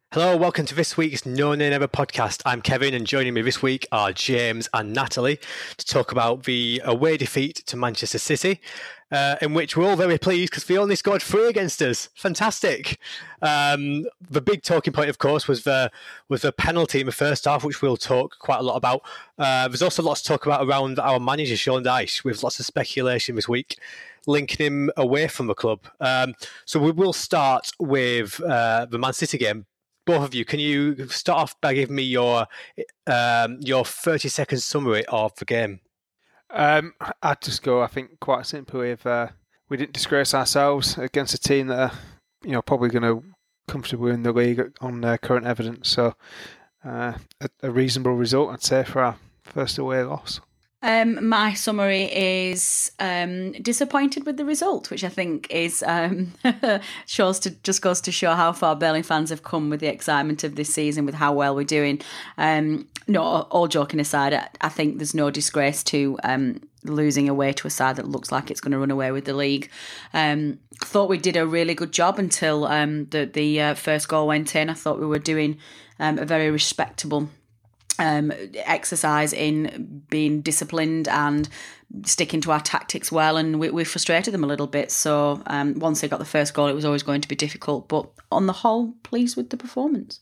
Hello, welcome to this week's No Nay Never podcast. I'm Kevin, and joining me this week are James and Natalie to talk about the away defeat to Manchester City, in which we're all very pleased because they only scored 3 against us. Fantastic. The big talking point, of course, was the penalty in the first half, which we'll talk quite a lot about. There's also lots to talk about around our manager, Sean Dyche, with lots of speculation this week linking him away from the club. So we will start with the Man City game. Both of you, can you start off by giving me your 30-second summary of the game? I'd just go, I think, quite simply with we didn't disgrace ourselves against a team that are, probably going to comfortably win the league on current evidence. So a reasonable result, I'd say, for our first away loss. My summary is disappointed with the result, which I think is goes to show how far Burnley fans have come with the excitement of this season, with how well we're doing. No, all joking aside, I think there's no disgrace to losing away to a side that looks like it's going to run away with the league. Thought we did a really good job until the first goal went in. I thought we were doing a very respectable exercise in being disciplined and sticking to our tactics well, and we frustrated them a little bit. So once they got the first goal, it was always going to be difficult, but on the whole, pleased with the performance.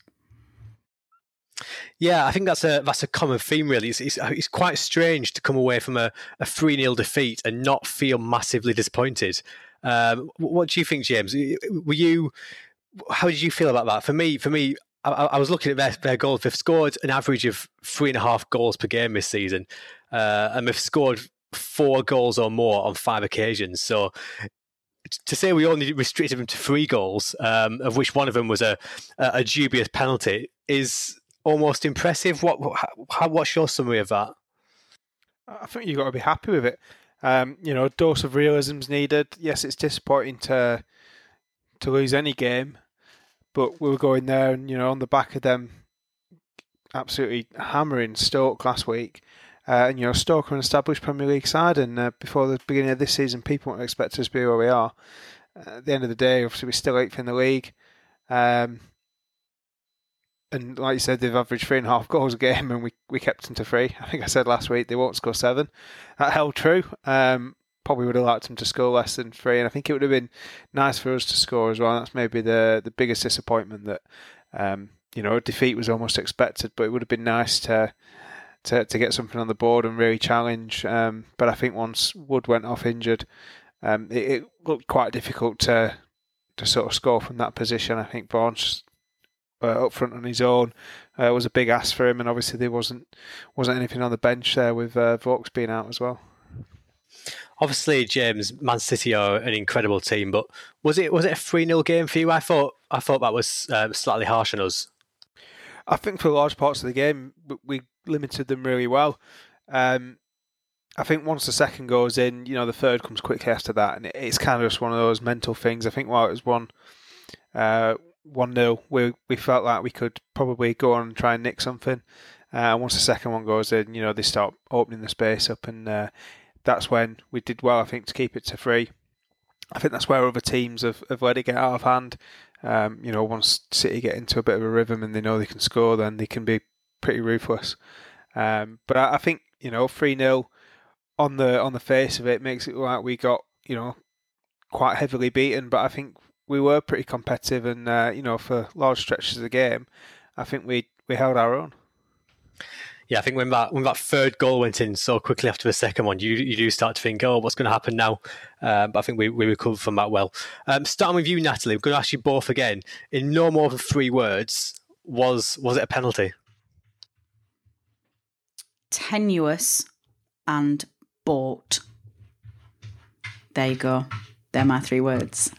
Yeah, I think that's a common theme, really. It's quite strange to come away from a 3-0 defeat and not feel massively disappointed. What do you think, James? How did you feel about that? For me, I was looking at their goals. They've scored an average of 3.5 goals per game this season, and they've scored 4 goals or more on 5 occasions. So to say we only restricted them to 3 goals, of which one of them was a dubious penalty, is almost impressive. What's your summary of that? I think you've got to be happy with it. A dose of realism's needed. Yes, it's disappointing to lose any game, but we were going there and, on the back of them absolutely hammering Stoke last week. And, Stoke are an established Premier League side, and before the beginning of this season, people wouldn't expect us to be where we are. At the end of the day, obviously, we're still 8th in the league. And like you said, they've averaged 3.5 goals a game, and we kept them to 3. I think I said last week they won't score 7. That held true. Probably would have liked them to score less than 3, and I think it would have been nice for us to score as well. That's maybe the biggest disappointment, that a defeat was almost expected, but it would have been nice to get something on the board and really challenge. But I think once Wood went off injured, it looked quite difficult to sort of score from that position. I think Barnes up front on his own was a big ask for him, and obviously there wasn't anything on the bench there with Vokes being out as well. Obviously, James, Man City are an incredible team, but was it a 3-0 game for you? I thought that was slightly harsh on us. I think for large parts of the game, we limited them really well. I think once the second goes in, the third comes quickly after that, and it's kind of just one of those mental things. I think while it was 1-0, we felt like we could probably go on and try and nick something. Once the second one goes in, they start opening the space up, and that's when we did well, I think, to keep it to 3. I think that's where other teams have let it get out of hand. Once City get into a bit of a rhythm and they know they can score, then they can be pretty ruthless. But I think 3-0 on the face of it makes it look like we got quite heavily beaten. But I think we were pretty competitive, and for large stretches of the game, I think we held our own. Yeah, I think when that third goal went in so quickly after the second one, you do start to think, what's going to happen now? But I think we recovered from that well. Starting with you, Natalie, I'm going to ask you both again. In no more than 3 words, was it a penalty? Tenuous and bought. There you go. They're my 3 words.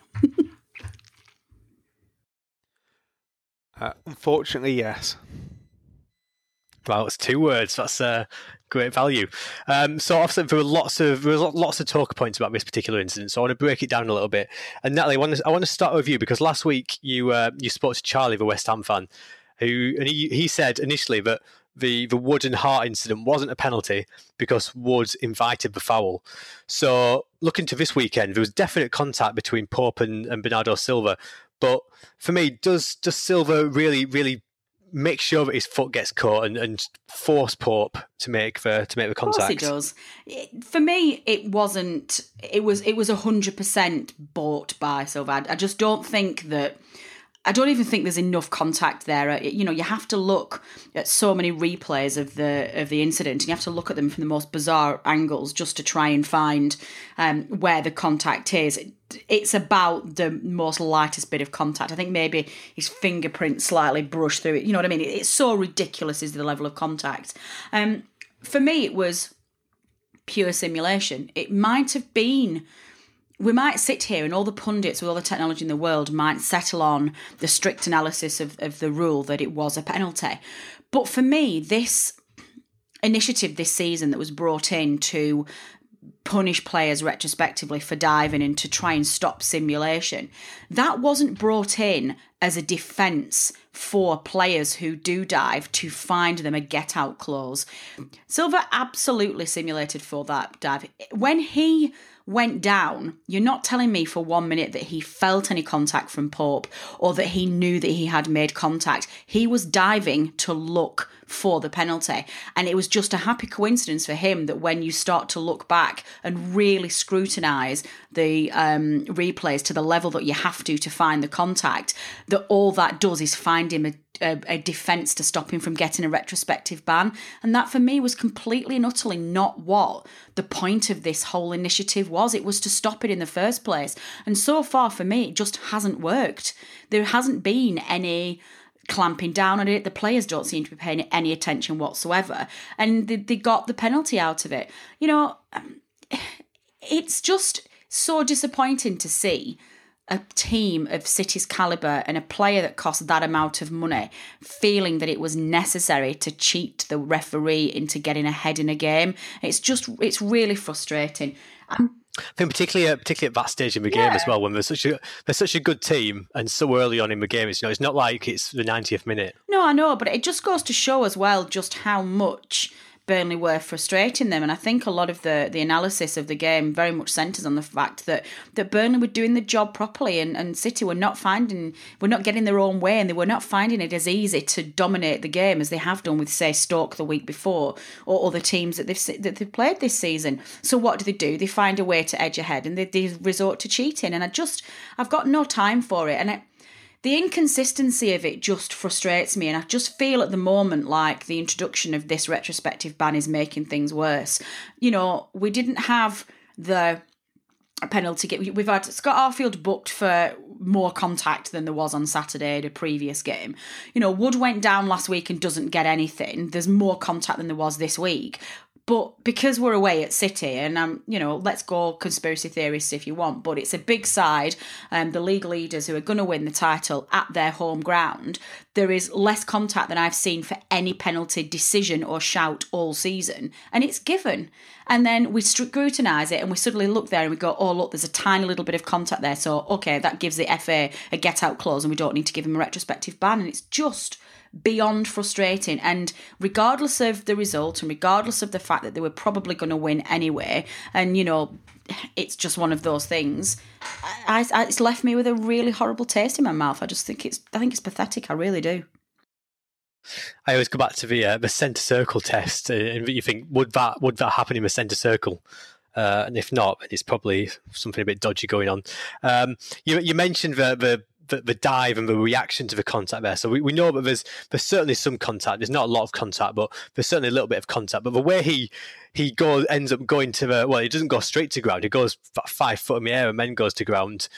Unfortunately, yes. Well, it's 2 words. That's great value. So obviously there were lots of talker points about this particular incident. So I want to break it down a little bit. And Natalie, I want to start with you, because last week you spoke to Charlie, the West Ham fan, he said initially that the Wood and Hart incident wasn't a penalty because Wood invited the foul. So looking to this weekend, there was definite contact between Pope and Bernardo Silva. But for me, does Silva really make sure that his foot gets caught and force Pope to make the contact? Of course he does. For me, it wasn't. It was 100% bought by Silva. I just don't think that. I don't even think there's enough contact there. You know, you have to look at so many replays of the incident, and you have to look at them from the most bizarre angles just to try and find where the contact is. It's about the most lightest bit of contact. I think maybe his fingerprint slightly brushed through it. You know what I mean? It's so ridiculous is the level of contact. For me, it was pure simulation. It might have been. We might sit here and all the pundits with all the technology in the world might settle on the strict analysis of the rule that it was a penalty. But for me, this initiative this season that was brought in to punish players retrospectively for diving and to try and stop simulation, that wasn't brought in as a defence for players who do dive to find them a get-out clause. Silva absolutely simulated for that dive. When he went down, you're not telling me for 1 minute that he felt any contact from Pope or that he knew that he had made contact. He was diving to look for the penalty. And it was just a happy coincidence for him that when you start to look back and really scrutinise the replays to the level that you have to find the contact, that all that does is find him a defence to stop him from getting a retrospective ban. And that for me was completely and utterly not what the point of this whole initiative was. It was to stop it in the first place. And so far for me, it just hasn't worked. There hasn't been any clamping down on it. The players don't seem to be paying any attention whatsoever. And they got the penalty out of it. You know, it's just so disappointing to see a team of City's calibre and a player that cost that amount of money feeling that it was necessary to cheat the referee into getting ahead in a game. It's really frustrating. I think particularly at that stage in the game as well, when they're such a good team and so early on in the game, it's not like it's the 90th minute. No, I know, but it just goes to show as well just how much Burnley were frustrating them. And I think a lot of the analysis of the game very much centres on the fact that Burnley were doing the job properly and City were not getting their own way, and they were not finding it as easy to dominate the game as they have done with, say, Stoke the week before or other teams that they've played this season. So what do? They find a way to edge ahead and they resort to cheating. And I've got no time for it. And the inconsistency of it just frustrates me, and I just feel at the moment like the introduction of this retrospective ban is making things worse. You know, we didn't have the penalty. We've had Scott Arfield booked for more contact than there was on Saturday, the previous game. You know, Wood went down last week and doesn't get anything. There's more contact than there was this week. But because we're away at City, and let's go conspiracy theorists if you want, but it's a big side, the league leaders who are going to win the title at their home ground, there is less contact than I've seen for any penalty decision or shout all season, and it's given. And then we scrutinise it and we suddenly look there and we go, oh, look, there's a tiny little bit of contact there. So, okay, that gives the FA a get-out clause and we don't need to give him a retrospective ban. And it's just beyond frustrating. And regardless of the result and regardless of the fact that they were probably going to win anyway, and, you know, it's just one of those things, it's left me with a really horrible taste in my mouth. I think it's pathetic. I really do. I always go back to the centre circle test, and you think, would that happen in the centre circle? And if not, it's probably something a bit dodgy going on. You mentioned the dive and the reaction to the contact there. So we know that there's certainly some contact. There's not a lot of contact, but there's certainly a little bit of contact. But the way he ends up going to he doesn't go straight to ground. He goes about 5 foot in the air and then goes to ground.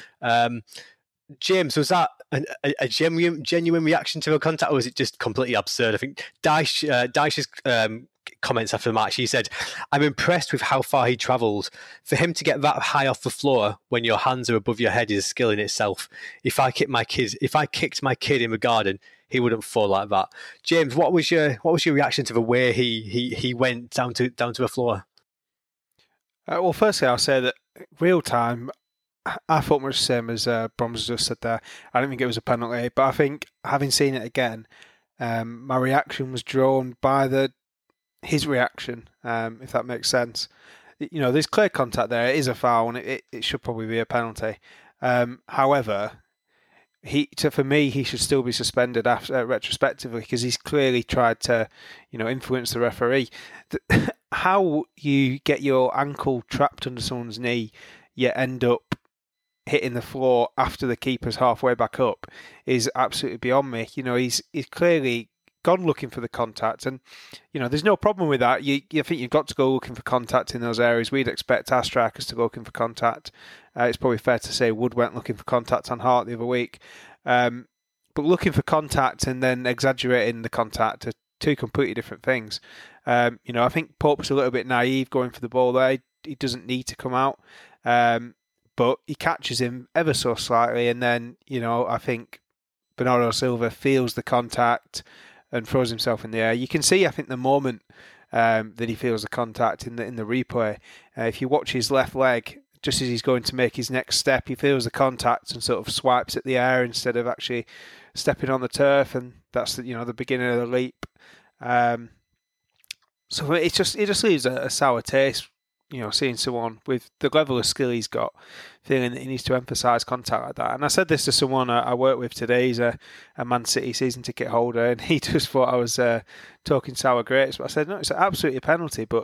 James, was that a genuine reaction to a contact, or was it just completely absurd? I think Dyche's comments after the match, he said, "I'm impressed with how far he travelled. For him to get that high off the floor when your hands are above your head is a skill in itself. If I kicked my kid in the garden, he wouldn't fall like that." James, what was your reaction to the way he went down to the floor? Well, firstly, I'll say that real time, I thought much the same as Broms just said there. I don't think it was a penalty, but I think having seen it again, my reaction was drawn by his reaction, if that makes sense. You know, there's clear contact there. It is a foul, and it should probably be a penalty. However, For me, he should still be suspended after retrospectively, because he's clearly tried to, influence the referee. How you get your ankle trapped under someone's knee, yet end up hitting the floor after the keeper's halfway back up is absolutely beyond me. He's clearly gone looking for the contact, and there's no problem with that. You think you've got to go looking for contact in those areas. We'd expect our strikers to go looking for contact. It's probably fair to say Wood went looking for contact on Hart the other week, but looking for contact and then exaggerating the contact are two completely different things. I think Pope's a little bit naive going for the ball there. He doesn't need to come out, but he catches him ever so slightly, and then I think Bernardo Silva feels the contact and throws himself in the air. You can see, I think, the moment that he feels the contact in the replay. If you watch his left leg, just as he's going to make his next step, he feels the contact and sort of swipes at the air instead of actually stepping on the turf, and that's the beginning of the leap. So it just leaves a sour taste. Seeing someone with the level of skill he's got, feeling that he needs to emphasise contact like that. And I said this to someone I work with today. He's a Man City season ticket holder, and he just thought I was talking sour grapes. But I said, no, it's absolutely a penalty. But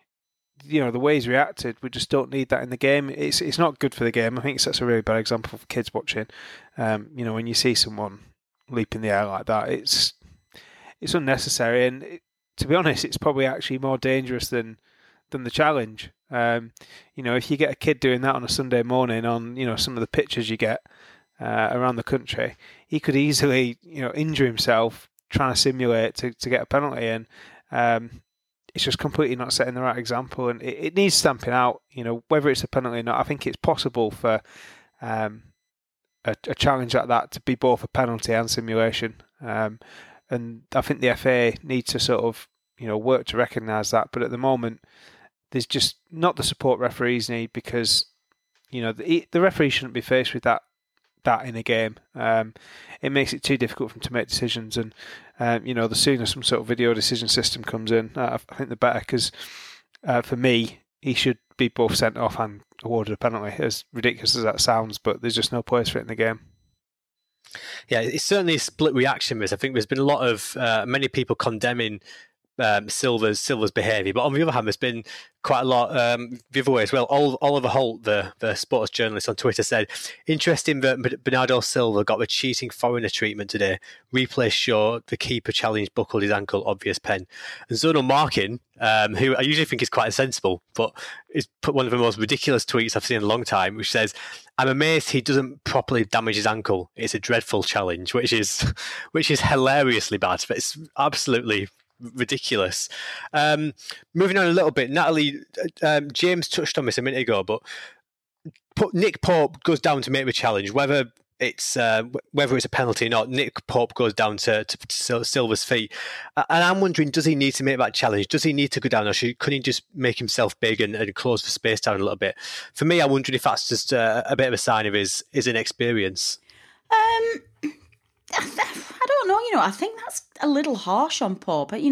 the way he's reacted, we just don't need that in the game. It's not good for the game. I think that's a really bad example for kids watching. When you see someone leap in the air like that, it's unnecessary. And to be honest, it's probably actually more dangerous than the challenge. If you get a kid doing that on a Sunday morning on some of the pictures you get around the country, he could easily injure himself trying to simulate to get a penalty, and it's just completely not setting the right example, and it needs stamping out. Whether it's a penalty or not, I think it's possible for a challenge like that to be both a penalty and simulation, and I think the FA needs to sort of work to recognise that. But at the moment, there's just not the support referees need, because the referee shouldn't be faced with that in a game. It makes it too difficult for him to make decisions, and the sooner some sort of video decision system comes in, I think the better, because for me, he should be both sent off and awarded a penalty, as ridiculous as that sounds, but there's just no place for it in the game. Yeah, it's certainly a split reaction with this. I think there's been a lot of many people condemning Silva's behaviour, but on the other hand, there's been quite a lot the other way as well. Oliver Holt, the sports journalist on Twitter, said, interesting that Bernardo Silva got the cheating foreigner treatment today. Replays show the keeper challenge buckled his ankle, obvious pen. And Zonal Markin, who I usually think is quite sensible, but he's put one of the most ridiculous tweets I've seen in a long time, which says, I'm amazed he doesn't properly damage his ankle. It's a dreadful challenge, which is hilariously bad, but it's absolutely ridiculous. Moving on a little bit, Natalie, James touched on this a minute ago, but Nick Pope goes down to make the challenge, whether it's a penalty or not. Nick Pope goes down to Silva's feet, and I'm wondering, does he need to make that challenge? Does he need to go down, or couldn't he just make himself big and close the space down a little bit? For me, I'm wondering if that's just a bit of a sign of his inexperience. I don't know. I think that's a little harsh on Pope. But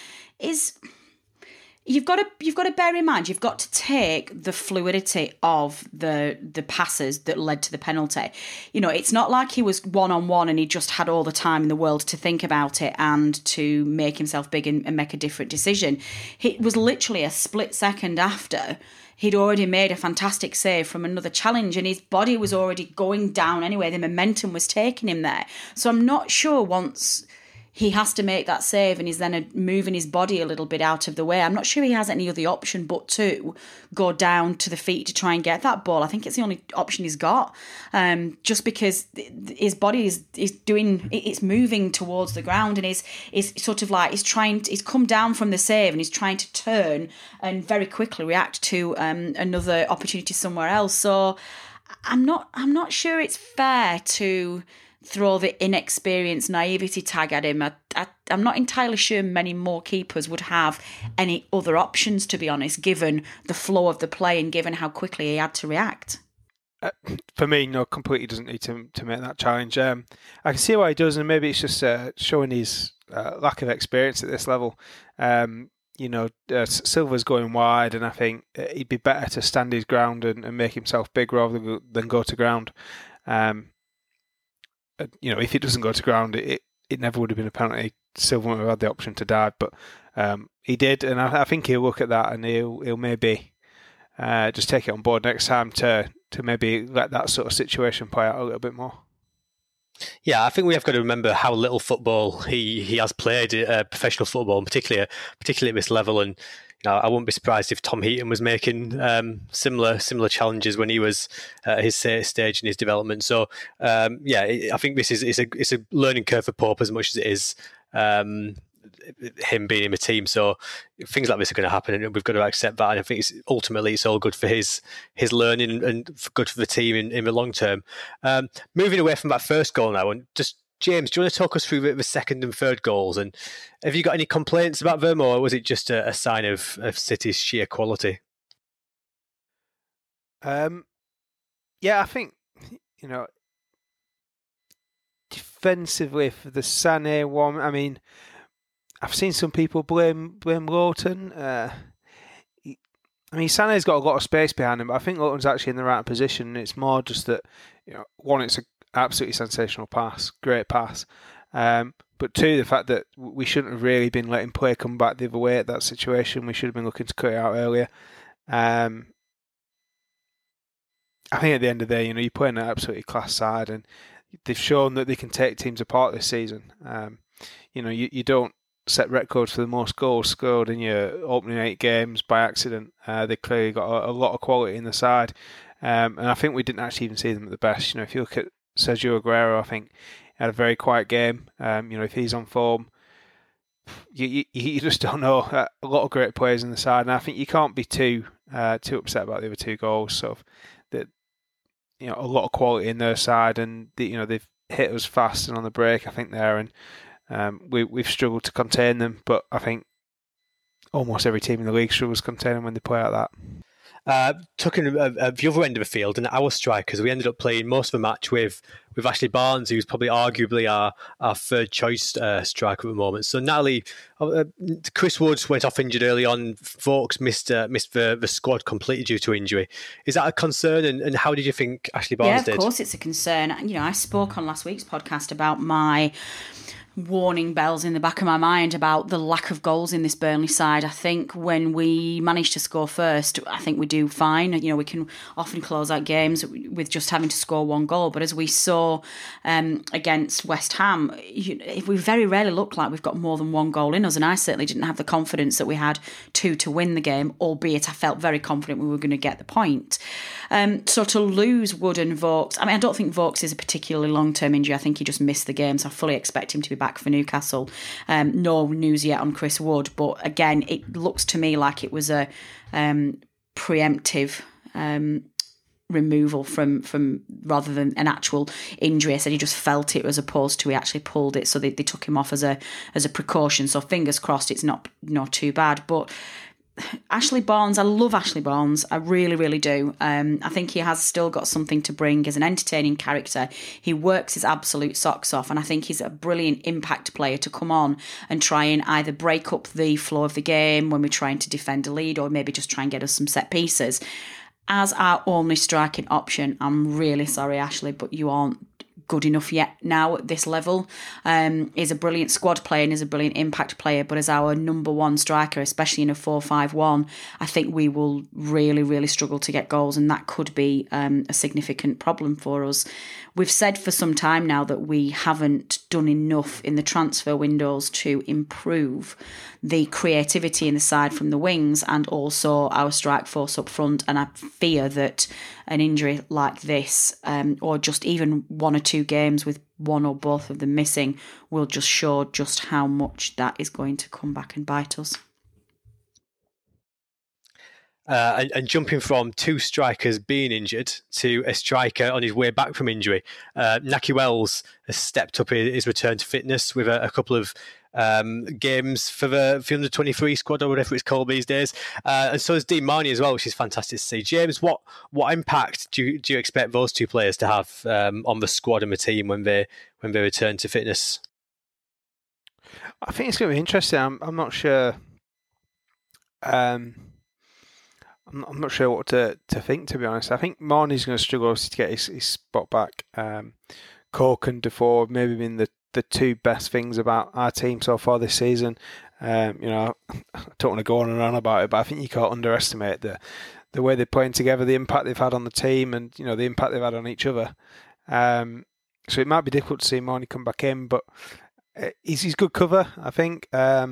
you've got to bear in mind, you've got to take the fluidity of the passes that led to the penalty. It's not like he was 1-on-1 and he just had all the time in the world to think about it and to make himself big and make a different decision. It was literally a split second after he'd already made a fantastic save from another challenge, and his body was already going down anyway. The momentum was taking him there. So I'm not sure once he has to make that save and he's then moving his body a little bit out of the way, I'm not sure he has any other option but to go down to the feet to try and get that ball. I think it's the only option he's got, just because his body is doing, it's moving towards the ground, and is sort of like he's come down from the save and he's trying to turn and very quickly react to another opportunity somewhere else. So I'm not sure it's fair to throw the inexperienced naivety tag at him. I'm not entirely sure many more keepers would have any other options, to be honest, given the flow of the play and given how quickly he had to react. For me, no, completely doesn't need to make that challenge. I can see why he does, and maybe it's just showing his lack of experience at this level. Silva's going wide, and I think he'd be better to stand his ground and make himself big rather than go to ground. if it doesn't go to ground, it never would have been a penalty. Silva would have had the option to dive, but he did, and I think he'll look at that and he'll maybe just take it on board next time to maybe let that sort of situation play out a little bit more. Yeah, I think we have got to remember how little football he has played, professional football, and particularly at this level. And I wouldn't be surprised if Tom Heaton was making similar challenges when he was at his stage in his development. So I think this is it's a learning curve for Pope as much as it is him being in the team. So things like this are going to happen, and we've got to accept that. And I think ultimately it's all good for his learning and good for the team in the long term. Moving away from that first goal now, and just James, do you want to talk us through the second and third goals? And have you got any complaints about them, or was it just a sign of City's sheer quality? I think defensively for the Sané one, I mean, I've seen some people blame Lowton. Sané's got a lot of space behind him, but I think Lowton's actually in the right position. It's more just that, one, it's an absolutely sensational pass, great pass. But two, the fact that we shouldn't have really been letting play come back the other way at that situation. We should have been looking to cut it out earlier. I think at the end of the day, you're playing an absolutely class side, and they've shown that they can take teams apart this season. You don't set records for the most goals scored in your opening 8 games by accident. They clearly got a lot of quality in the side, and I think we didn't actually even see them at the best. If you look at Sergio Aguero, I think he had a very quiet game. If he's on form, you just don't know. A lot of great players in the side, and I think you can't be too upset about the other 2 goals. So that a lot of quality in their side, and they've hit us fast and on the break, I think there, and we've struggled to contain them. But I think almost every team in the league struggles to contain them when they play like that. Talking the other end of the field, and our strikers, we ended up playing most of the match with Ashley Barnes, who's probably arguably our third choice striker at the moment. So Natalie, Chris Wood went off injured early on. Vokes missed the squad completely due to injury. Is that a concern? And how did you think Ashley Barnes did? Yeah, of course it's a concern. I spoke on last week's podcast about my warning bells in the back of my mind about the lack of goals in this Burnley side. I think when we manage to score first, I think we do fine. We can often close out games with just having to score 1 goal. But as we saw against West Ham, we very rarely look like we've got more than 1 goal in us. And I certainly didn't have the confidence that we had 2 to win the game, albeit I felt very confident we were going to get the point. So to lose Wood and Vokes, I don't think Vokes is a particularly long-term injury. I think he just missed the game, so I fully expect him to be back for Newcastle. No news yet on Chris Wood, but again, it looks to me like it was a preemptive removal from rather than an actual injury. I said he just felt it as opposed to he actually pulled it, so they took him off as a precaution. So fingers crossed it's not too bad. But Ashley Barnes, I love Ashley Barnes. I really, really do. I think he has still got something to bring as an entertaining character. He works his absolute socks off, and I think he's a brilliant impact player to come on and try and either break up the flow of the game when we're trying to defend a lead, or maybe just try and get us some set pieces. As our only striking option, I'm really sorry, Ashley, but you aren't good enough yet now at this level. Is a brilliant squad player and is a brilliant impact player, but as our number 1 striker, especially in a 4-5-1, I think we will really, really struggle to get goals, and that could be a significant problem for us. We've said for some time now that we haven't done enough in the transfer windows to improve the creativity in the side from the wings and also our strike force up front, and I fear that an injury like this, or just even 1 or 2 games with 1 or both of them missing, will just show just how much that is going to come back and bite us. And jumping from 2 strikers being injured to a striker on his way back from injury, Nahki Wells has stepped up his return to fitness with a couple of games for the under-23 squad, or whatever it's called these days, and so is Dean Marnie as well, which is fantastic to see. James, what impact do you expect those 2 players to have on the squad and the team when they return to fitness? I think it's going to be interesting. I'm not sure. I'm not sure what to think, to be honest. I think Marnie's going to struggle to get his spot back Cork and Defoe have maybe been the two best things about our team so far this season. I don't want to go on and on about it, but I think you can't underestimate the way they're playing together, the impact they've had on the team, and the impact they've had on each other. So it might be difficult to see Morney come back in, but he's good cover, I think.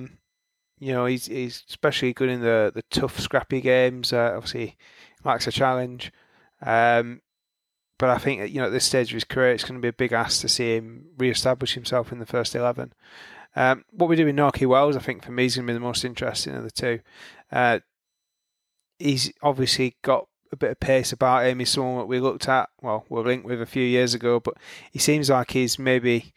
He's especially good in the tough, scrappy games. Obviously, he likes a challenge. But I think at this stage of his career, it's going to be a big ask to see him re-establish himself in the first 11. What we do with Norky Wells, I think for me, is going to be the most interesting of the two. He's obviously got a bit of pace about him. He's someone that we looked at, we're linked with a few years ago, but he seems like he's maybe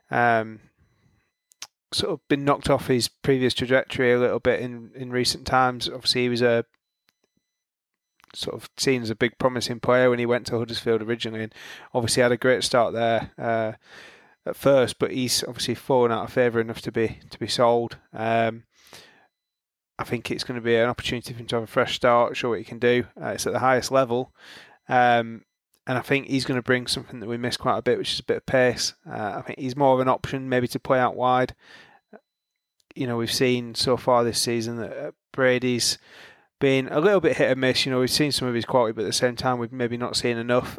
sort of been knocked off his previous trajectory a little bit in recent times. Obviously, he was a sort of seen as a big promising player when he went to Huddersfield originally, and obviously had a great start there at first, but he's obviously fallen out of favour enough to be sold. I think it's going to be an opportunity for him to have a fresh start, show what he can do. It's at the highest level, and I think he's going to bring something that we miss quite a bit, which is a bit of pace. I think he's more of an option maybe to play out wide. We've seen so far this season that Brady's been a little bit hit and miss. We've seen some of his quality, but at the same time, we've maybe not seen enough.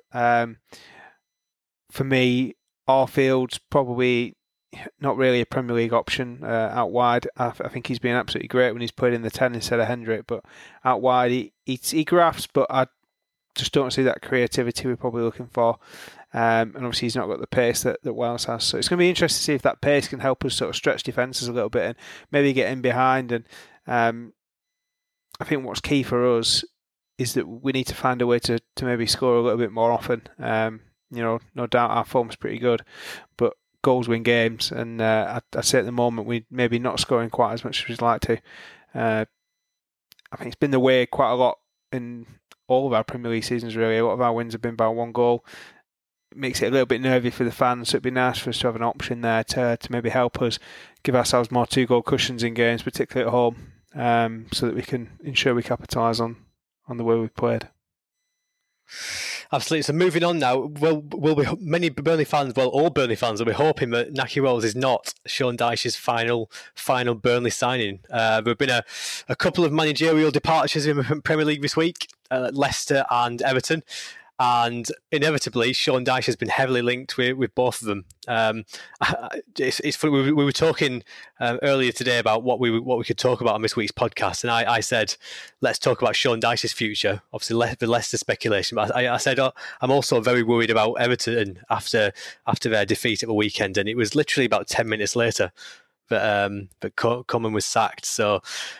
For me, Arfield's probably not really a Premier League option out wide. I think he's been absolutely great when he's played in the 10 instead of Hendrick, but out wide he grafts, but I just don't see that creativity we're probably looking for. And obviously he's not got the pace that Wells has. So it's going to be interesting to see if that pace can help us sort of stretch defences a little bit and maybe get in behind. And I think what's key for us is that we need to find a way to maybe score a little bit more often. No doubt our form's pretty good, but goals win games, and I'd say at the moment we're maybe not scoring quite as much as we'd like to. I think it's been the way quite a lot in all of our Premier League seasons, really. A lot of our wins have been by one goal. It makes it a little bit nervy for the fans, so it'd be nice for us to have an option there to maybe help us give ourselves more 2-goal cushions in games, particularly at home, so that we can ensure we capitalise on the way we've played. Absolutely. So moving on now, many Burnley fans, all Burnley fans will be hoping that Nahki Wells is not Sean Dyche's final Burnley signing. There have been a couple of managerial departures in the Premier League this week, Leicester and Everton. And inevitably, Sean Dyche has been heavily linked with both of them. It's funny. We were talking earlier today about what we could talk about on this week's podcast, and I said, let's talk about Sean Dyche's future. Obviously, the Leicester speculation, but I said I'm also very worried about Everton after their defeat at the weekend, and it was literally about 10 minutes later that Coleman was sacked. So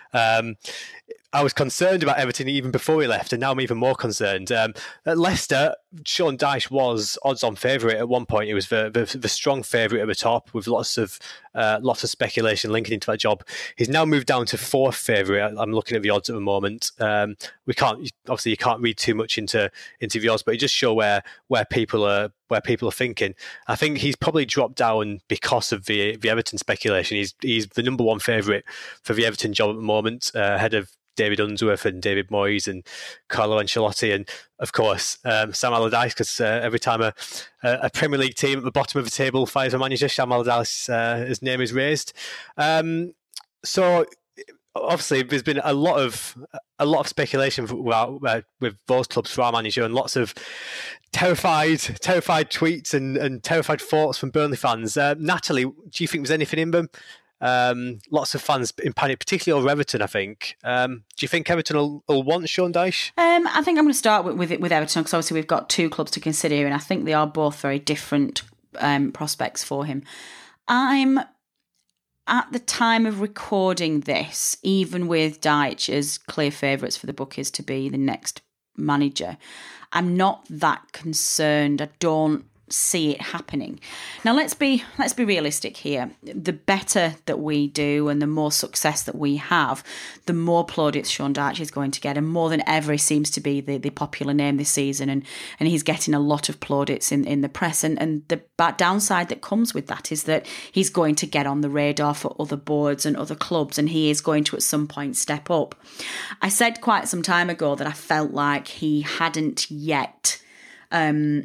I was concerned about Everton even before he left, and now I'm even more concerned. At Leicester, Sean Dyche was odds-on favourite at one point. He was the strong favourite at the top, with lots of speculation linking into that job. He's now moved down to fourth favourite. I'm looking at the odds at the moment. You can't read too much into the odds, but it just show where people are thinking. I think he's probably dropped down because of the Everton speculation. He's the number one favourite for the Everton job at the moment, ahead of David Unsworth and David Moyes and Carlo Ancelotti, and of course Sam Allardyce, because every time a Premier League team at the bottom of the table fires a manager, Sam Allardyce, his name is raised. So obviously there's been a lot of speculation with those clubs for our manager, and lots of terrified tweets and terrified thoughts from Burnley fans. Natalie, do you think there's anything in them? Lots of fans in panic, particularly over Everton, I think. Do you think Everton will want Sean Dyche? I think I'm going to start with Everton, because obviously we've got two clubs to consider here, and I think they are both very different prospects for him. I'm, at the time of recording this, even with Dyche as clear favourites for the bookies to be the next manager, I'm not that concerned. I don't see it happening. Now let's be realistic here. The better that we do and the more success that we have, the more plaudits Sean Dyche is going to get, and more than ever he seems to be the popular name this season, and he's getting a lot of plaudits in the press, and the bad downside that comes with that is that he's going to get on the radar for other boards and other clubs, and he is going to at some point step up. I said quite some time ago that I felt like he hadn't yet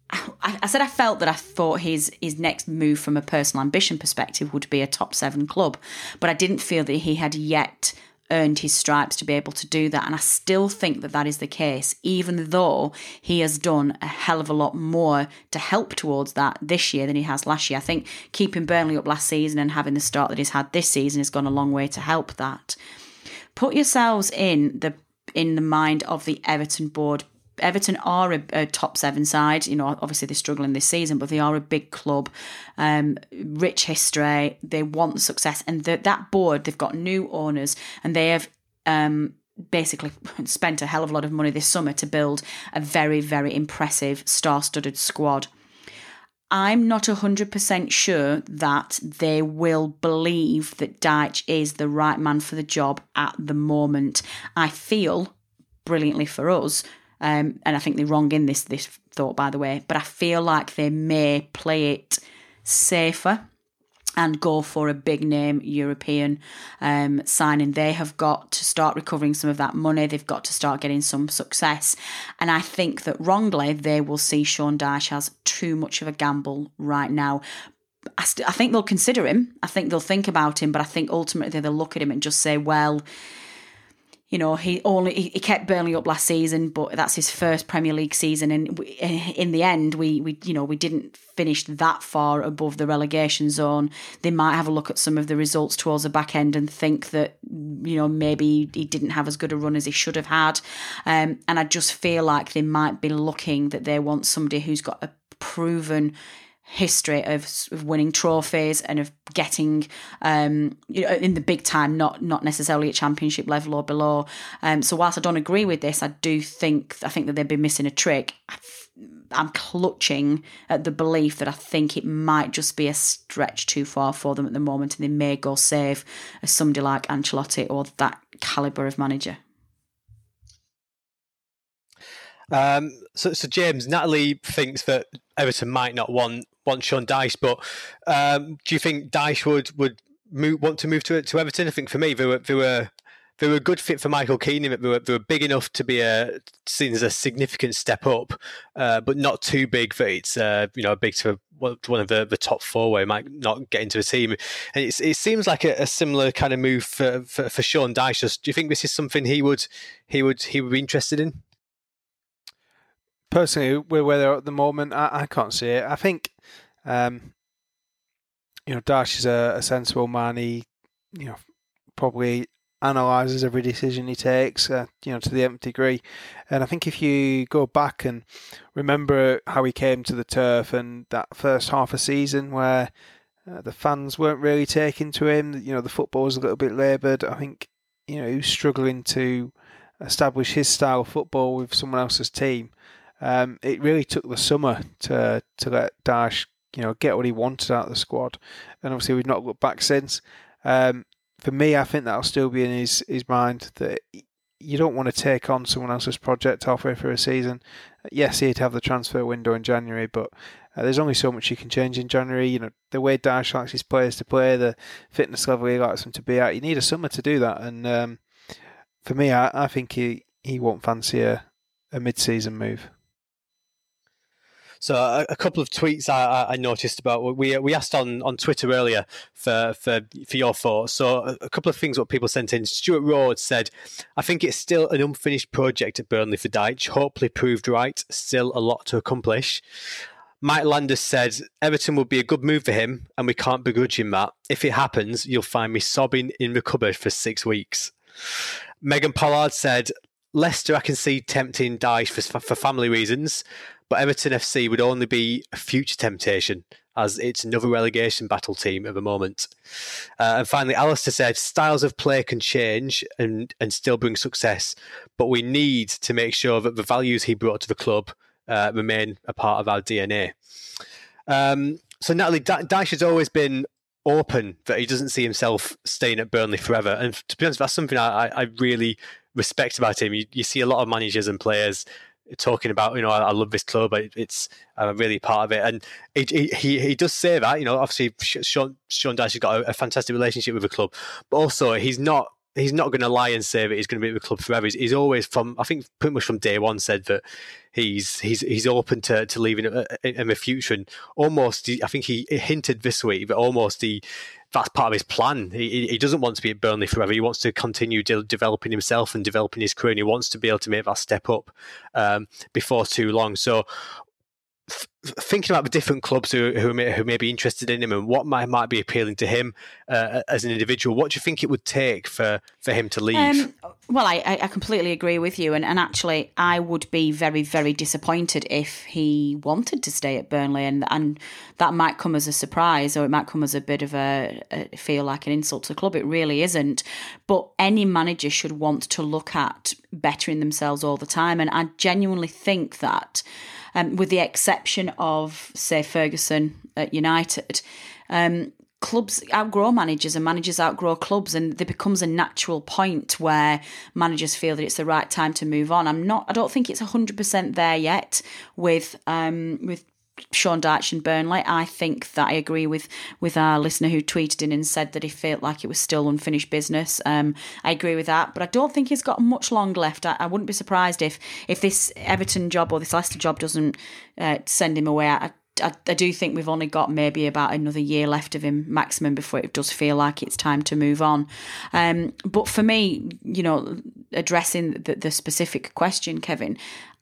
I said I felt that I thought his next move from a personal ambition perspective would be a top 7 club, but I didn't feel that he had yet earned his stripes to be able to do that. And I still think that that is the case, even though he has done a hell of a lot more to help towards that this year than he has last year. I think keeping Burnley up last season and having the start that he's had this season has gone a long way to help that. Put yourselves in the mind of the Everton board. Everton are a top 7 side. You know, obviously they're struggling this season, but they are a big club, rich history. They want success, and that board, they've got new owners, and they have basically spent a hell of a lot of money this summer to build a very, very impressive star-studded squad. I'm not 100% sure that they will believe that Dyche is the right man for the job at the moment. I feel, brilliantly for us, and I think they're wrong in this thought, by the way, but I feel like they may play it safer and go for a big name European signing. They have got to start recovering some of that money. They've got to start getting some success. And I think that wrongly, they will see Sean Dyche as too much of a gamble right now. I think they'll consider him. I think they'll think about him, but I think ultimately they'll look at him and just say, well, you know, he kept Burnley up last season, but that's his first Premier League season, and in the end, we didn't finish that far above the relegation zone. They might have a look at some of the results towards the back end and think that, you know, maybe he didn't have as good a run as he should have had, and I just feel like they might be looking that they want somebody who's got a proven history of winning trophies and of getting in the big time, not necessarily at championship level or below. So whilst I don't agree with this, I think that they'd be missing a trick. I'm clutching at the belief that I think it might just be a stretch too far for them at the moment, and they may go save somebody like Ancelotti or that calibre of manager. So James, Natalie thinks that Everton might not want Sean Dyche, but do you think Dyche would want to move to Everton? I think for me, they were a good fit for Michael Keane. They were big enough to be seen as a significant step up, but not too big that it's big to one of the top 4 where he might not get into a team. And it seems like a similar kind of move for Sean Dyche. Do you think this is something he would be interested in? Personally, where they're at the moment, I can't see it. I think, Dyche is a sensible man. He, probably analyses every decision he takes, to the nth degree. And I think if you go back and remember how he came to the turf and that first half of season where the fans weren't really taking to him, the football was a little bit laboured. I think, he was struggling to establish his style of football with someone else's team. It really took the summer to let Dyche, get what he wanted out of the squad, and obviously we've not looked back since. For me, I think that'll still be in his mind that you don't want to take on someone else's project halfway through a season. Yes, he'd have the transfer window in January, but there's only so much you can change in January. The way Dyche likes his players to play, the fitness level he likes them to be at, you need a summer to do that. And for me, I think he won't fancy a mid-season move. So a couple of tweets I noticed about, we asked on Twitter earlier for your thoughts. So a couple of things what people sent in. Stuart Rhodes said, I think it's still an unfinished project at Burnley for Dyche, hopefully proved right, still a lot to accomplish. Mike Landers said, Everton would be a good move for him and we can't begrudge him that. If it happens, you'll find me sobbing in the cupboard for 6 weeks. Megan Pollard said, Leicester I can see tempting Dyche for family reasons, but Everton FC would only be a future temptation as it's another relegation battle team at the moment. And finally, Alistair said, styles of play can change and still bring success, but we need to make sure that the values he brought to the club remain a part of our DNA. So Natalie, Dyche has always been open that he doesn't see himself staying at Burnley forever. And to be honest, that's something I really respect about him. You see a lot of managers and players talking about, I love this club, it's I'm really part of it, and he does say that. Obviously Sean Dyche has got a fantastic relationship with the club, but also he's not he's not going to lie and say that he's going to be at the club forever. He's always I think pretty much from day one said that he's open to leaving in the future, and almost I think he hinted this week that almost that's part of his plan. He doesn't want to be at Burnley forever. He wants to continue developing himself and developing his career, and he wants to be able to make that step up before too long. So thinking about the different clubs who may be interested in him and what might be appealing to him as an individual, what do you think it would take for him to leave? Well, I completely agree with you, and actually I would be very, very disappointed if he wanted to stay at Burnley, and that might come as a surprise, or it might come as a bit of a feel like an insult to the club. It really isn't, but any manager should want to look at bettering themselves all the time, and I genuinely think that with the exception of, say, Ferguson at United, clubs outgrow managers and managers outgrow clubs, and there becomes a natural point where managers feel that it's the right time to move on. I don't think it's 100% there yet with Sean Dyche and Burnley. I think that I agree with our listener who tweeted in and said that he felt like it was still unfinished business. I agree with that, but I don't think he's got much long left. I wouldn't be surprised if this Everton job or this Leicester job doesn't send him away. I do think we've only got maybe about another year left of him maximum before it does feel like it's time to move on. But for me, addressing the specific question, Kevin,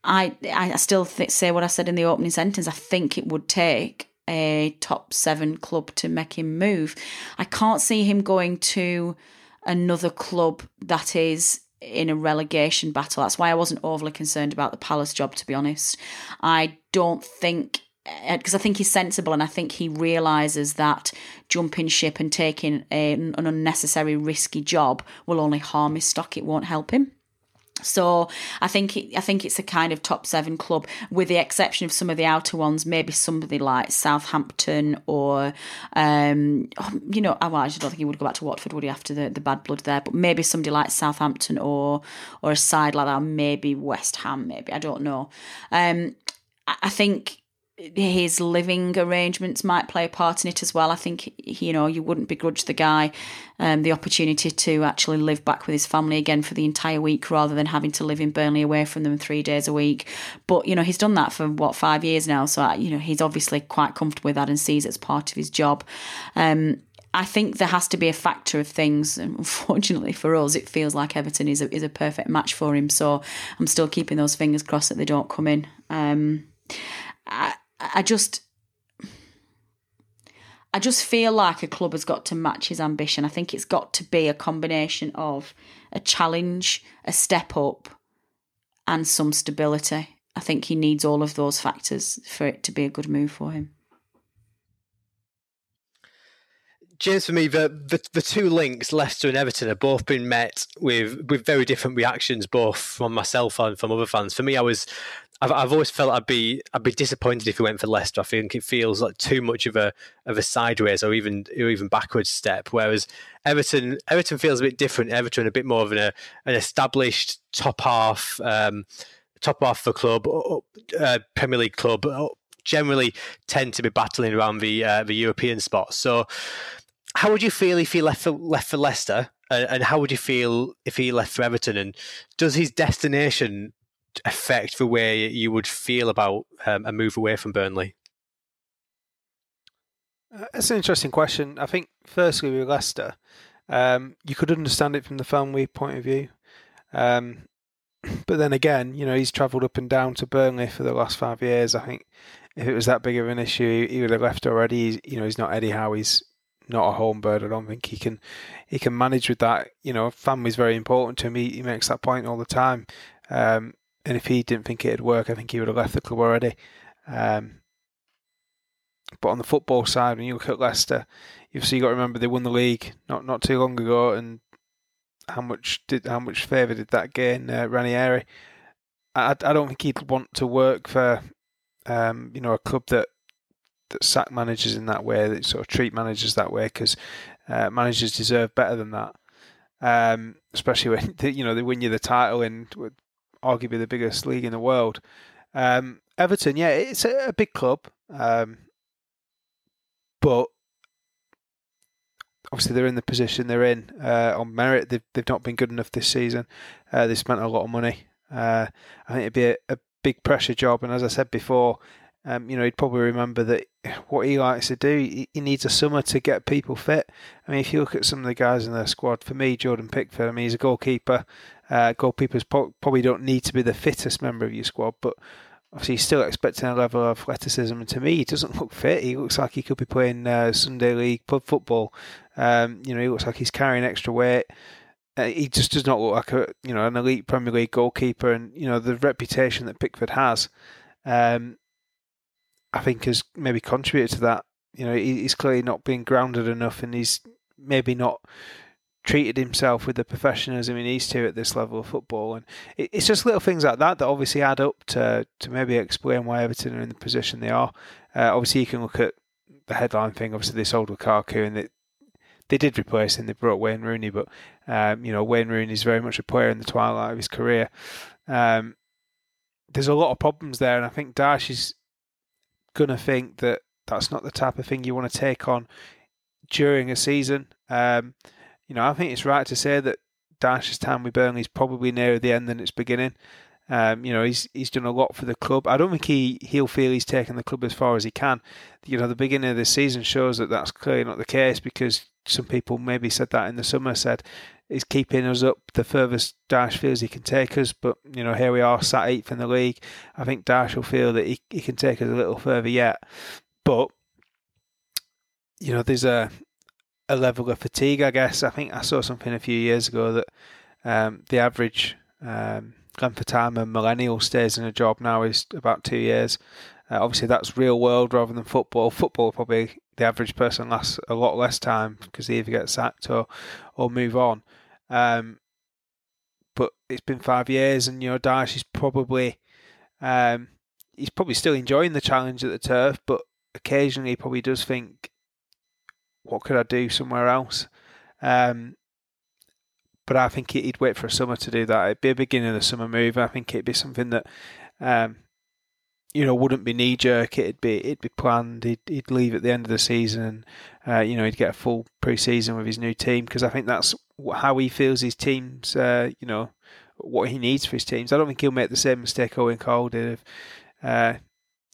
I still say what I said in the opening sentence. I think it would take a top 7 club to make him move. I can't see him going to another club that is in a relegation battle. That's why I wasn't overly concerned about the Palace job, to be honest. I don't think, because I think he's sensible, and I think he realises that jumping ship and taking an unnecessary risky job will only harm his stock. It won't help him. So I think it's a kind of top 7 club, with the exception of some of the outer ones. Maybe somebody like Southampton, or I actually don't think he would go back to Watford, would he, after the bad blood there? But maybe somebody like Southampton, or a side like that, maybe West Ham. Maybe, I don't know. I think his living arrangements might play a part in it as well. I think, you wouldn't begrudge the guy the opportunity to actually live back with his family again for the entire week, rather than having to live in Burnley away from them 3 days a week. But, he's done that for, 5 years now. So, he's obviously quite comfortable with that and sees it as part of his job. I think there has to be a factor of things. Unfortunately for us, it feels like Everton is a perfect match for him. So I'm still keeping those fingers crossed that they don't come in. I just feel like a club has got to match his ambition. I think it's got to be a combination of a challenge, a step up, and some stability. I think he needs all of those factors for it to be a good move for him. James, for me, the two links, Leicester and Everton, have both been met with very different reactions, both from myself and from other fans. For me, I've always felt I'd be disappointed if he went for Leicester. I think it feels like too much of a sideways or even backwards step. Whereas Everton feels a bit different. Everton a bit more of an established top half of the club, Premier League club. Generally tend to be battling around the European spots. So, how would you feel if he left for Leicester, and how would you feel if he left for Everton? And does his destination affect the way you would feel about a move away from Burnley? That's an interesting question. I think, firstly, with Leicester, you could understand it from the family point of view. But then again, he's travelled up and down to Burnley for the last 5 years. I think if it was that big of an issue, he would have left already. He's not Eddie Howe. He's not a home bird. I don't think he can manage with that. Family's very important to him. He makes that point all the time. And if he didn't think it'd work, I think he would have left the club already. But on the football side, when you look at Leicester, you've got to remember they won the league not too long ago, and how much favour did that gain Ranieri? I don't think he'd want to work for a club that sack managers in that way, that sort of treat managers that way, because managers deserve better than that. Especially when they win you the title in arguably the biggest league in the world. Everton, yeah, it's a big club, but obviously they're in the position they're in on merit. They've not been good enough this season. They spent a lot of money. I think it'd be a big pressure job. And as I said before, he'd probably remember that what he likes to do, he needs a summer to get people fit. I mean, if you look at some of the guys in their squad, for me, Jordan Pickford, I mean, he's a goalkeeper. Goalkeepers probably don't need to be the fittest member of your squad, but obviously he's still expecting a level of athleticism. And to me, he doesn't look fit. He looks like he could be playing Sunday League pub football. He looks like he's carrying extra weight. He just does not look like an elite Premier League goalkeeper. And, the reputation that Pickford has, I think has maybe contributed to that. He's clearly not been grounded enough, and he's maybe not treated himself with the professionalism he needs to at this level of football. And it's just little things like that obviously add up to maybe explain why Everton are in the position they are. Obviously, you can look at the headline thing. Obviously, they sold Lukaku, and they did replace him. They brought Wayne Rooney, but Wayne Rooney is very much a player in the twilight of his career. There's a lot of problems there, and I think Dyche is going to think that that's not the type of thing you want to take on during a season. I think it's right to say that Dyche's time with Burnley is probably nearer the end than its beginning. He's done a lot for the club. I don't think he'll feel he's taken the club as far as he can. The beginning of this season shows that that's clearly not the case, because some people maybe said that in the summer, said he's keeping us up the furthest Dyche feels he can take us. But, here we are, sat 8th in the league. I think Dyche will feel that he can take us a little further yet. But, there's a level of fatigue, I guess. I think I saw something a few years ago that the average length of time a millennial stays in a job now is about 2 years. Obviously, that's real world rather than football. Football, probably the average person lasts a lot less time because they either get sacked or move on. But it's been 5 years, and Dyche is probably still enjoying the challenge at the turf, but occasionally he probably does think, what could I do somewhere else? But I think he'd wait for a summer to do that. It'd be a beginning of the summer move. I think it'd be something that wouldn't be knee jerk. It'd be planned. He'd leave at the end of the season, and he'd get a full pre-season with his new team, because I think that's how he feels his teams. What he needs for his teams. I don't think he'll make the same mistake Owen Cole did of,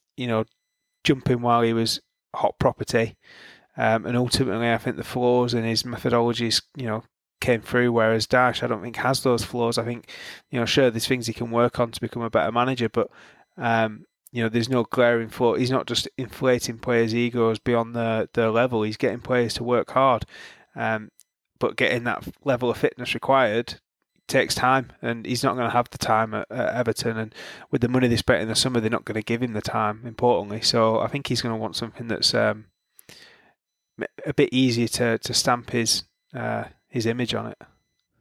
jumping while he was hot property. And ultimately, I think the flaws in his methodologies, came through. Whereas Dyche, I don't think has those flaws. I think, sure, there's things he can work on to become a better manager, but there's no glaring flaw. He's not just inflating players' egos beyond their level. He's getting players to work hard, but getting that level of fitness required takes time, and he's not going to have the time at Everton. And with the money they spent in the summer, they're not going to give him the time, importantly. So I think he's going to want something that's a bit easier to stamp his image on it.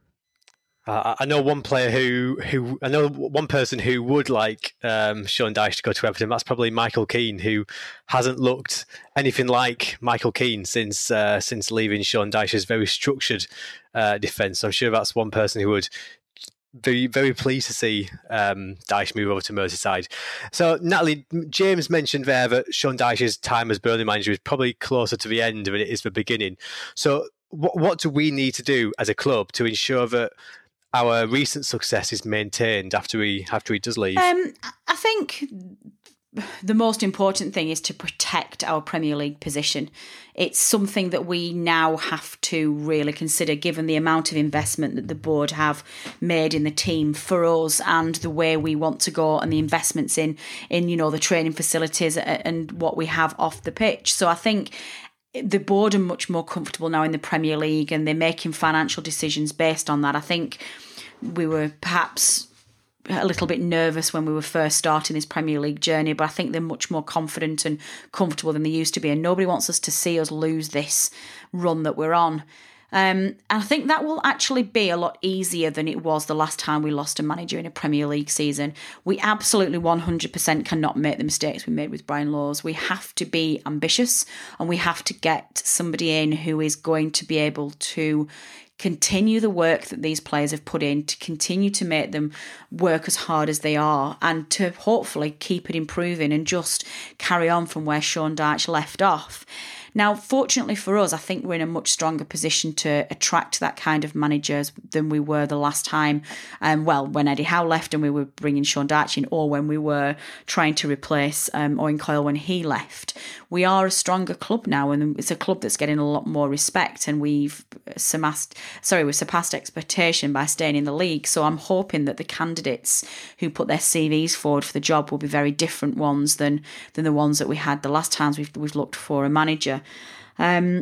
I know one player I know one person who would like Sean Dyche to go to Everton. That's probably Michael Keane, who hasn't looked anything like Michael Keane since leaving Sean Dyche's very structured defence. So I'm sure that's one person who would be very pleased to see Dyche move over to Merseyside. So Natalie, James mentioned there that Sean Dyche's time as Burnley manager is probably closer to the end than it is the beginning. So what do we need to do as a club to ensure that our recent success is maintained after he does leave? I think the most important thing is to protect our Premier League position. It's something that we now have to really consider, given the amount of investment that the board have made in the team for us and the way we want to go, and the investments in the training facilities and what we have off the pitch. So I think the board are much more comfortable now in the Premier League, and they're making financial decisions based on that. I think we were perhaps a little bit nervous when we were first starting this Premier League journey, but I think they're much more confident and comfortable than they used to be, and nobody wants us to see us lose this run that we're on. And I think that will actually be a lot easier than it was the last time we lost a manager in a Premier League season. We absolutely 100% cannot make the mistakes we made with Brian Laws. We have to be ambitious, and we have to get somebody in who is going to be able to continue the work that these players have put in, to continue to make them work as hard as they are, and to hopefully keep it improving and just carry on from where Sean Dyche left off. Now, fortunately for us, I think we're in a much stronger position to attract that kind of managers than we were the last time. When Eddie Howe left and we were bringing Sean Dyche in, or when we were trying to replace Owen Coyle when he left. We are a stronger club now, and it's a club that's getting a lot more respect, and we've surpassed expectation by staying in the league. So I'm hoping that the candidates who put their CVs forward for the job will be very different ones than the ones that we had the last times we've looked for a manager. I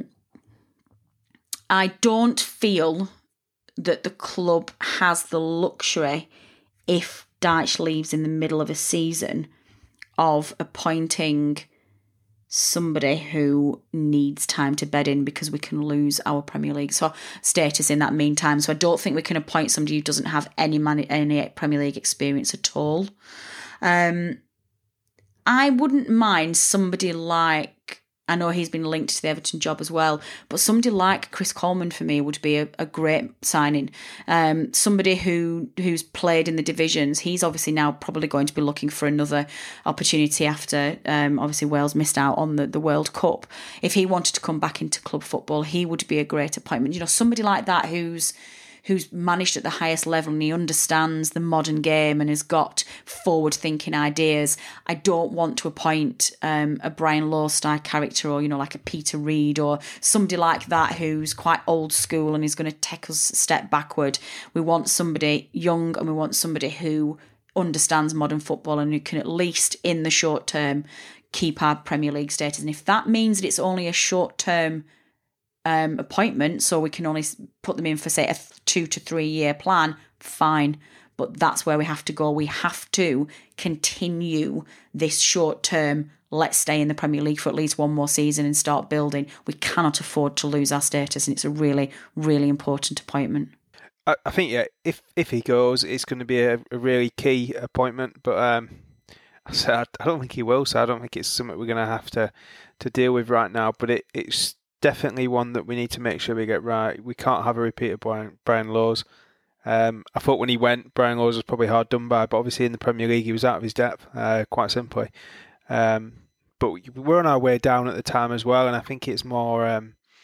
don't feel that the club has the luxury, if Dyche leaves in the middle of a season, of appointing somebody who needs time to bed in, because we can lose our Premier League status in that meantime. So I don't think we can appoint somebody who doesn't have any Premier League experience at all. I wouldn't mind somebody like, I know he's been linked to the Everton job as well, but somebody like Chris Coleman for me would be a great signing. Somebody who's played in the divisions. He's obviously now probably going to be looking for another opportunity after obviously Wales missed out on the World Cup. If he wanted to come back into club football, he would be a great appointment. You know, somebody like that who's managed at the highest level and he understands the modern game and has got forward-thinking ideas. I don't want to appoint a Brian Law-style character, or, you know, like a Peter Reid or somebody like that who's quite old school and is going to take us a step backward. We want somebody young, and we want somebody who understands modern football and who can, at least in the short term, keep our Premier League status. And if that means that it's only a short-term appointment, so we can only put them in for, say, a 2 to 3 year plan, fine. But that's where we have to go. We have to continue this short term, let's stay in the Premier League for at least one more season and start building. We cannot afford to lose our status, and it's a really, really important appointment. I think, yeah, if he goes, it's going to be a really key appointment. But I don't think he will, so I don't think it's something we're going to have to deal with right now. But it's definitely one that we need to make sure we get right. We can't have a repeat of Brian Laws. I thought when he went, Brian Laws was probably hard done by, but obviously in the Premier League he was out of his depth, quite simply. But we were on our way down at the time as well, and I think it's more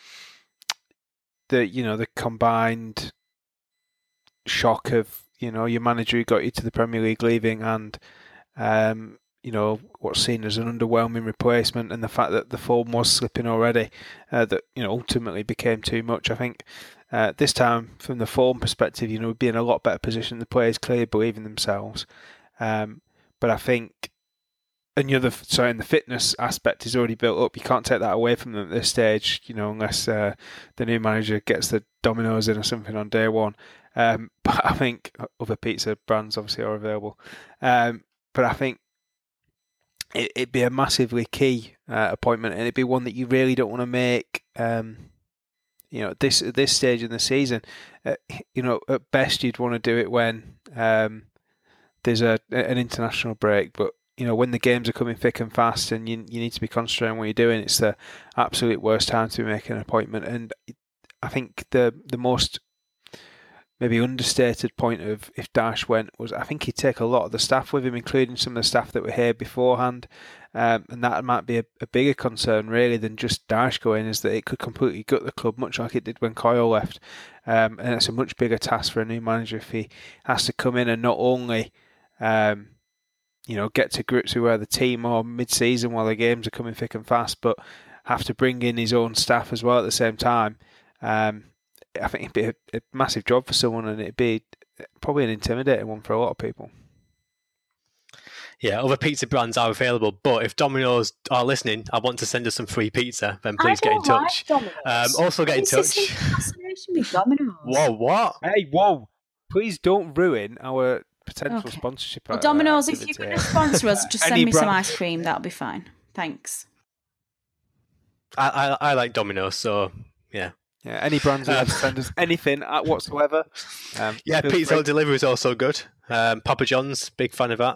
the combined shock of, you know, your manager who got you to the Premier League leaving, and what's seen as an underwhelming replacement, and the fact that the form was slipping already, that, you know, ultimately became too much. I think this time, from the form perspective, you know, we'd be in a lot better position. The players clearly believe in themselves, but I think, and in the fitness aspect is already built up. You can't take that away from them at this stage, you know, unless the new manager gets the dominoes in or something on day one. But I think other pizza brands obviously are available. But I think it'd be a massively key appointment, and it'd be one that you really don't want to make. At this stage in the season, at best you'd want to do it when there's an international break. But you know, when the games are coming thick and fast, and you need to be concentrating on what you're doing, it's the absolute worst time to be making an appointment. And I think the most maybe understated point of if Dyche went was, I think he'd take a lot of the staff with him, including some of the staff that were here beforehand. And that might be a bigger concern, really, than just Dyche going, is that it could completely gut the club, much like it did when Coyle left. And it's a much bigger task for a new manager if he has to come in and not only get to grips with where the team are mid-season while the games are coming thick and fast, but have to bring in his own staff as well at the same time. I think it'd be a massive job for someone, and it'd be probably an intimidating one for a lot of people. Yeah, other pizza brands are available, but if Domino's are listening, I want to send us some free pizza, then please get in touch. Also get in touch. Fascination with Domino's. Whoa, what? Hey, whoa. Please don't ruin our potential sponsorship. Well, Domino's, if you're going to sponsor us, just send me some ice cream. That'll be fine. Thanks. I like Domino's, so yeah. Yeah, any brands that send us anything whatsoever. Pizza Hut delivery is also good. Papa John's, big fan of that.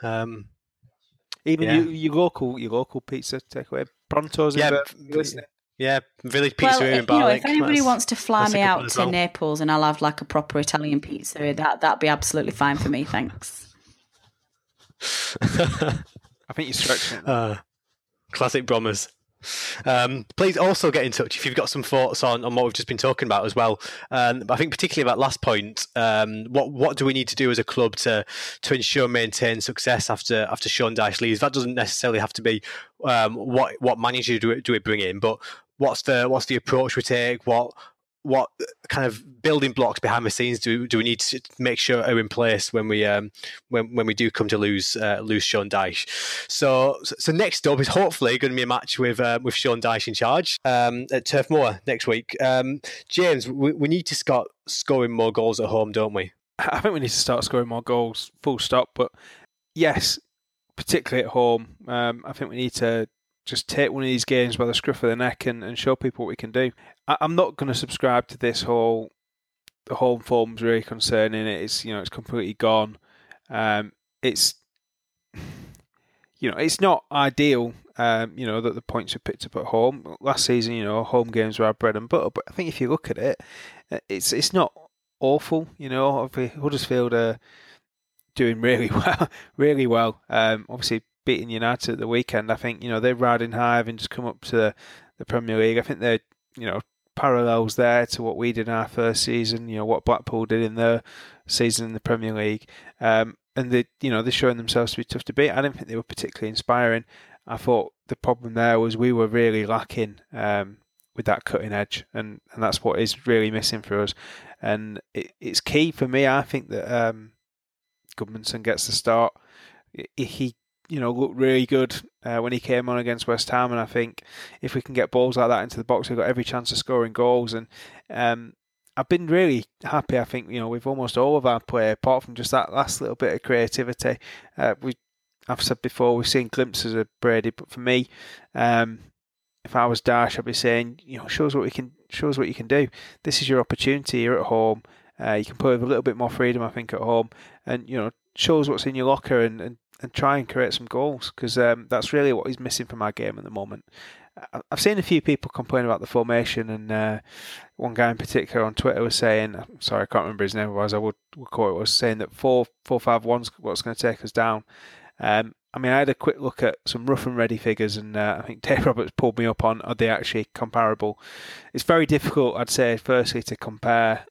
Your local pizza takeaway. Pronto's listening. Yeah, Village Pizza in Barlick. If anybody wants to fly me out to Naples and I'll have like a proper Italian pizza, that'd be absolutely fine for me. Thanks. I think you're stretching it. Classic Brommers. Please also get in touch if you've got some thoughts on what we've just been talking about as well. But I think particularly about last point, what do we need to do as a club to ensure maintain success after Sean Dyche leaves? That doesn't necessarily have to be what manager do we bring in, but what's the approach we take? What kind of building blocks behind the scenes do we need to make sure are in place when we do come to lose Sean Dyche? So next up is hopefully going to be a match with Sean Dyche in charge at Turf Moor next week. James, we need to start scoring more goals at home, don't we? I think we need to start scoring more goals, full stop. But yes, particularly at home, I think we need to just take one of these games by the scruff of the neck and show people what we can do. I'm not going to subscribe to this whole the home form's really concerning. It's it's completely gone. It's it's not ideal. That the points are picked up at home last season. Home games were our bread and butter. But I think if you look at it, it's not awful. Huddersfield are doing really well. Obviously beating United at the weekend. I think they're riding high, having just come up to the Premier League. I think they're parallels there to what we did in our first season. What Blackpool did in their season in the Premier League, and they're showing themselves to be tough to beat. I didn't think they were particularly inspiring. I thought the problem there was we were really lacking with that cutting edge, and that's what is really missing for us. And it's key for me. I think that Gudmundsson gets the start. He looked really good when he came on against West Ham, and I think if we can get balls like that into the box, we've got every chance of scoring goals. And I've been really happy. I think with almost all of our play, apart from just that last little bit of creativity. I've said before, we've seen glimpses of Brady, but for me, if I was Dyche, I'd be saying, show us what you can do. This is your opportunity. You're at home. You can play with a little bit more freedom, I think, at home, and show us what's in your locker and try and create some goals, because that's really what he's missing from our game at the moment. I've seen a few people complain about the formation, and one guy in particular on Twitter was saying, sorry, I can't remember his name, otherwise I would quote it, was saying that 4-5-1's what's going to take us down. I had a quick look at some rough and ready figures, and I think Dave Roberts pulled me up on, are they actually comparable? It's very difficult, I'd say, firstly, to compare,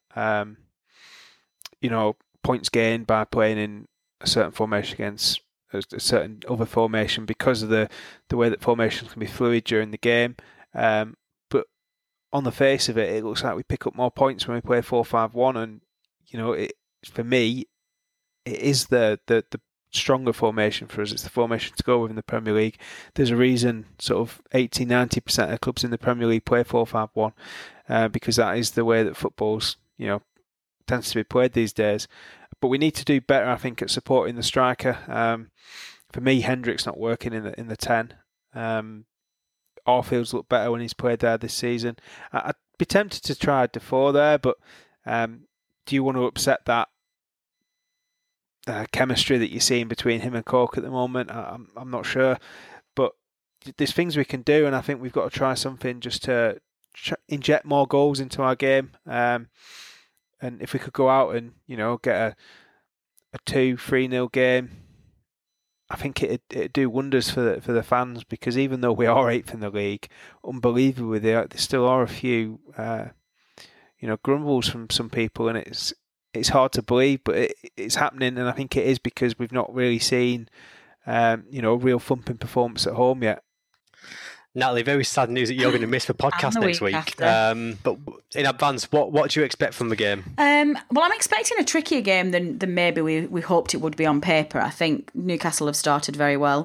points gained by playing in a certain formation against a certain other formation, because of the way that formations can be fluid during the game. But on the face of it, it looks like we pick up more points when we play 4-5-1, and for me, it is the stronger formation for us. It's the formation to go with in the Premier League. There's a reason sort of 80-90% of clubs in the Premier League play 4-5-1, because that is the way that football's tends to be played these days. But we need to do better, I think, at supporting the striker. For me, Hendrick's not working in the 10. Arfield's looked better when he's played there this season. I'd be tempted to try Defoe there, but do you want to upset that chemistry that you're seeing between him and Cork at the moment? I'm not sure, but there's things we can do, and I think we've got to try something just to inject more goals into our game. And if we could go out and get a 2-3-0 game, I think it'd do wonders for the fans, because even though we are 8th in the league, unbelievably there still are a few grumbles from some people, and it's hard to believe, but it's happening, and I think it is because we've not really seen a real thumping performance at home yet. Natalie, very sad news that you're going to miss the podcast next week. But in advance, what do you expect from the game? Well, I'm expecting a trickier game than maybe we hoped it would be on paper. I think Newcastle have started very well.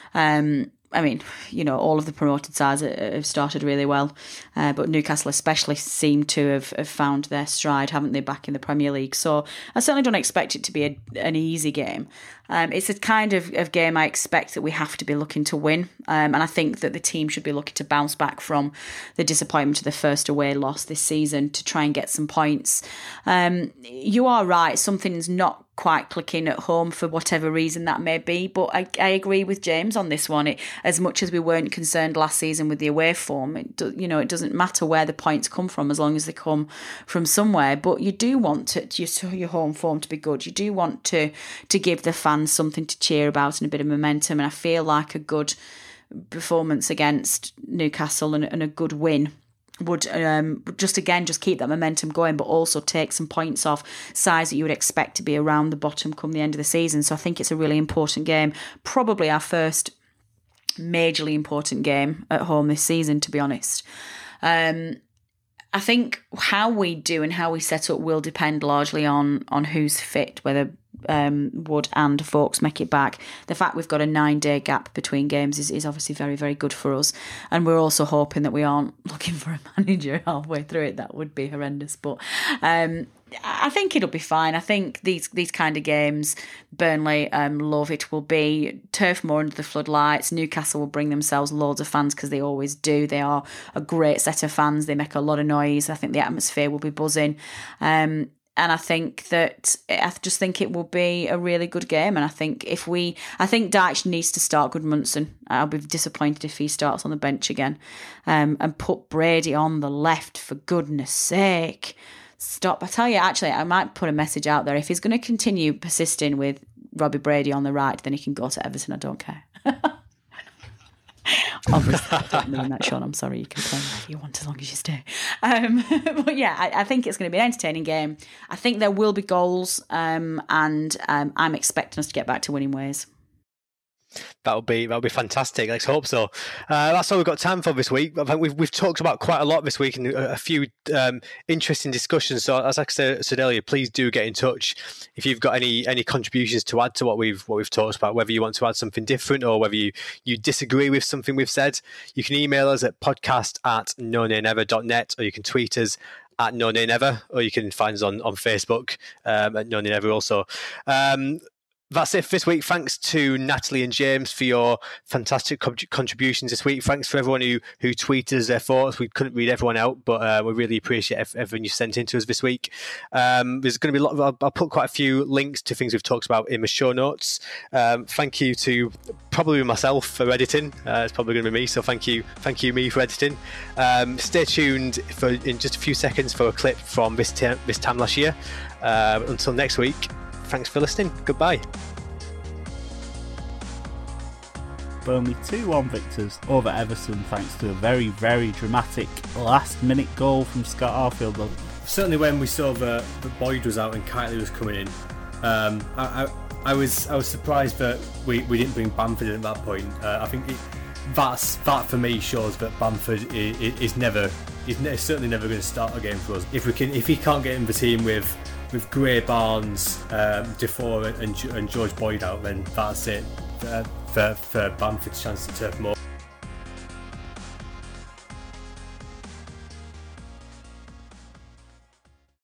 All of the promoted sides have started really well, but Newcastle especially seem to have found their stride, haven't they, back in the Premier League? So I certainly don't expect it to be an easy game. It's a kind of game I expect that we have to be looking to win, and I think that the team should be looking to bounce back from the disappointment of the first away loss this season to try and get some points. You are right, something's not quite clicking at home for whatever reason that may be, but I agree with James on this one. As much as we weren't concerned last season with the away form, it doesn't matter where the points come from as long as they come from somewhere. But you do want your home form to be good. You do want to give the fans something to cheer about and a bit of momentum. And I feel like a good performance against Newcastle and a good win would just keep that momentum going, but also take some points off sides that you would expect to be around the bottom come the end of the season. So I think it's a really important game, probably our first majorly important game at home this season, to be honest. I think how we do and how we set up will depend largely on who's fit, whether Wood and Vokes make it back. The fact we've got a 9-day gap between games is obviously very, very good for us. And we're also hoping that we aren't looking for a manager halfway through it. That would be horrendous. But I think it'll be fine. I think these kind of games, Burnley love it, will be Turf Moor under the floodlights. Newcastle will bring themselves loads of fans because they always do. They are a great set of fans. They make a lot of noise. I think the atmosphere will be buzzing. And I think it will be a really good game. And I think Dyche needs to start Gudmundsson. I'll be disappointed if he starts on the bench again. And put Brady on the left, for goodness sake. Stop. I tell you, actually, I might put a message out there. If he's going to continue persisting with Robbie Brady on the right, then he can go to Everton. I don't care. Obviously, I don't mean that, Sean. I'm sorry. You can play whatever you want as long as you stay. But yeah, I think it's going to be an entertaining game. I think there will be goals, and I'm expecting us to get back to winning ways. That'll be fantastic. Let's hope so. That's all we've got time for this week. I think we've talked about quite a lot this week and a few interesting discussions. So as I said earlier, please do get in touch if you've got any contributions to add to what we've talked about. Whether you want to add something different or whether you disagree with something we've said, you can email us at podcast@nonamenever.net, or you can tweet us at nonamenever, or you can find us on Facebook at nonamenever also. That's it for this week. Thanks to Natalie and James for your fantastic contributions this week. Thanks for everyone who tweeted us their thoughts. We couldn't read everyone out, but we really appreciate everyone you sent in to us this week. There's going to be a lot of, I'll put quite a few links to things we've talked about in the show notes. Thank you to probably myself for editing. It's probably going to be me, so thank you me for editing. Stay tuned in just a few seconds for a clip from this time last year. Until next week. Thanks for listening. Goodbye. Burnley 2-1 victors over Everton thanks to a very, very dramatic last-minute goal from Scott Arfield. Certainly when we saw that Boyd was out and Kightly was coming in, I was surprised that we didn't bring Bamford in at that point. I think that for me shows that Bamford is certainly never going to start a game for us. If he can't get in the team with Gray, Barnes, Defoe and George Boyd out, then that's it for Bamford's chance to Turf Moor.